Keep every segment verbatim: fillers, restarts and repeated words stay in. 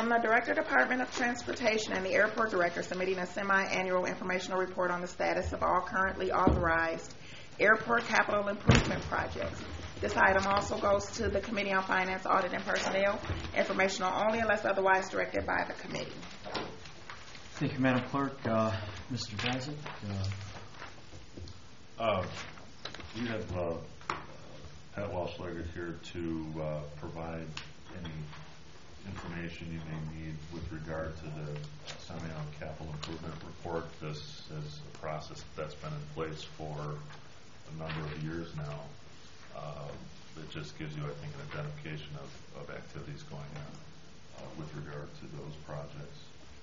Item, the Director, Department of Transportation and the Airport Director submitting a semi-annual informational report on the status of all currently authorized airport capital improvement projects. This item also goes to the Committee on Finance, Audit, and Personnel. Informational only unless otherwise directed by the committee. Thank you, Madam Clerk. Uh, Mister Bassett. Uh, uh, we have uh, Pat Walschlager here to uh, provide any information you may need with regard to the semi-annual capital improvement report. This is a process that's been in place for a number of years now. Uh, it just gives you, I think, an identification of, of activities going on uh, with regard to those projects.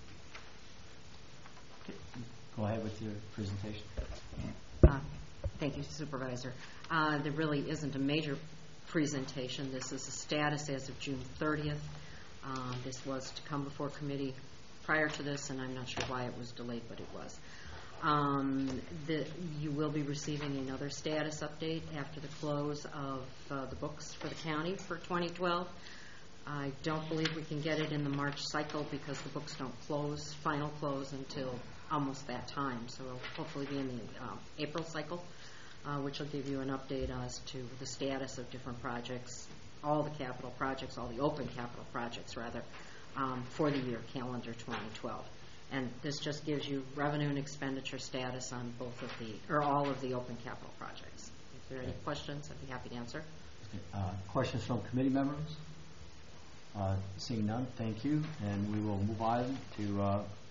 Okay. Go ahead with your presentation. Uh, thank you, Supervisor. Uh, there really isn't a major presentation. This is a status as of June thirtieth. Uh, this was to come before committee prior to this, and I'm not sure why it was delayed, but it was. Um, the, you will be receiving another status update after the close of uh, the books for the county for twenty twelve. I don't believe we can get it in the March cycle because the books don't close, final close, until almost that time. So it'll hopefully be in the um, April cycle, uh, which will give you an update as to the status of different projects, all the capital projects, all the open capital projects, rather, um, for the year calendar twenty twelve. And this just gives you revenue and expenditure status on both of the, or all of the open capital projects. If there are any questions, I'd be happy to answer. Uh, questions from committee members? Uh, seeing none, thank you. And we will move on to uh,